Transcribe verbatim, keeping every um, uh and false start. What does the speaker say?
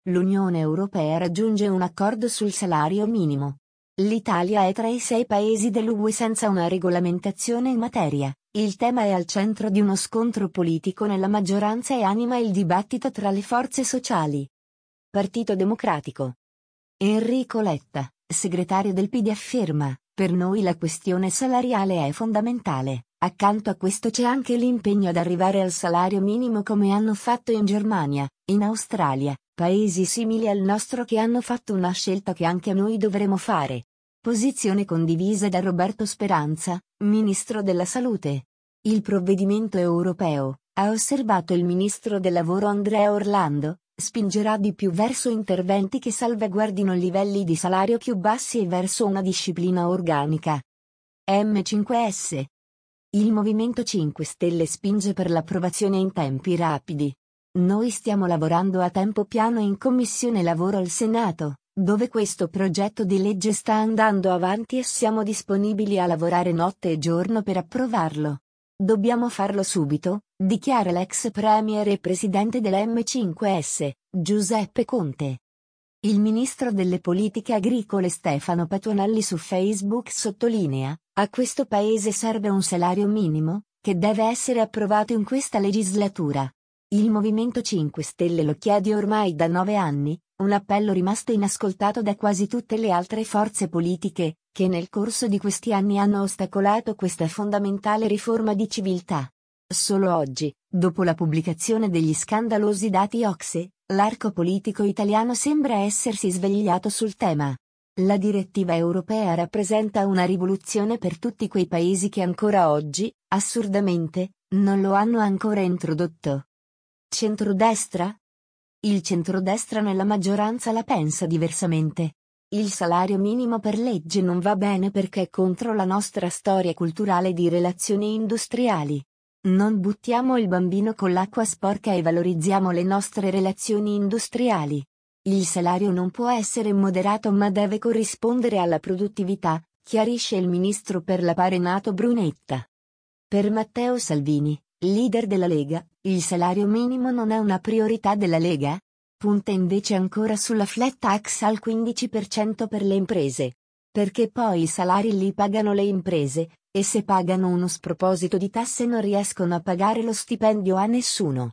L'Unione Europea raggiunge un accordo sul salario minimo. L'Italia è tra i sei paesi dell'U E senza una regolamentazione in materia. Il tema è al centro di uno scontro politico nella maggioranza e anima il dibattito tra le forze sociali. Partito Democratico. Enrico Letta, segretario del P D, afferma: per noi la questione salariale è fondamentale. Accanto a questo c'è anche l'impegno ad arrivare al salario minimo come hanno fatto in Germania, in Australia, paesi simili al nostro che hanno fatto una scelta che anche noi dovremo fare. Posizione condivisa da Roberto Speranza, Ministro della Salute. Il provvedimento europeo, ha osservato il Ministro del Lavoro Andrea Orlando, spingerà di più verso interventi che salvaguardino livelli di salario più bassi e verso una disciplina organica. M cinque S. Il Movimento cinque Stelle spinge per l'approvazione in tempi rapidi. Noi stiamo lavorando a tempo pieno in Commissione Lavoro al Senato, dove questo progetto di legge sta andando avanti e siamo disponibili a lavorare notte e giorno per approvarlo. Dobbiamo farlo subito, dichiara l'ex premier e presidente della M cinque S, Giuseppe Conte. Il ministro delle politiche agricole Stefano Patuanelli su Facebook sottolinea: a questo paese serve un salario minimo, che deve essere approvato in questa legislatura. Il Movimento cinque Stelle lo chiede ormai da nove anni, un appello rimasto inascoltato da quasi tutte le altre forze politiche, che nel corso di questi anni hanno ostacolato questa fondamentale riforma di civiltà. Solo oggi, dopo la pubblicazione degli scandalosi dati O C S E, l'arco politico italiano sembra essersi svegliato sul tema. La direttiva europea rappresenta una rivoluzione per tutti quei paesi che ancora oggi, assurdamente, non lo hanno ancora introdotto. Centrodestra? Il centrodestra nella maggioranza la pensa diversamente. Il salario minimo per legge non va bene perché è contro la nostra storia culturale di relazioni industriali. Non buttiamo il bambino con l'acqua sporca e valorizziamo le nostre relazioni industriali. Il salario non può essere moderato ma deve corrispondere alla produttività, chiarisce il ministro per la pari Renato Brunetta. Per Matteo Salvini, leader della Lega, il salario minimo non è una priorità della Lega? Punta invece ancora sulla flat tax al quindici per cento per le imprese. Perché poi i salari li pagano le imprese, e se pagano uno sproposito di tasse non riescono a pagare lo stipendio a nessuno.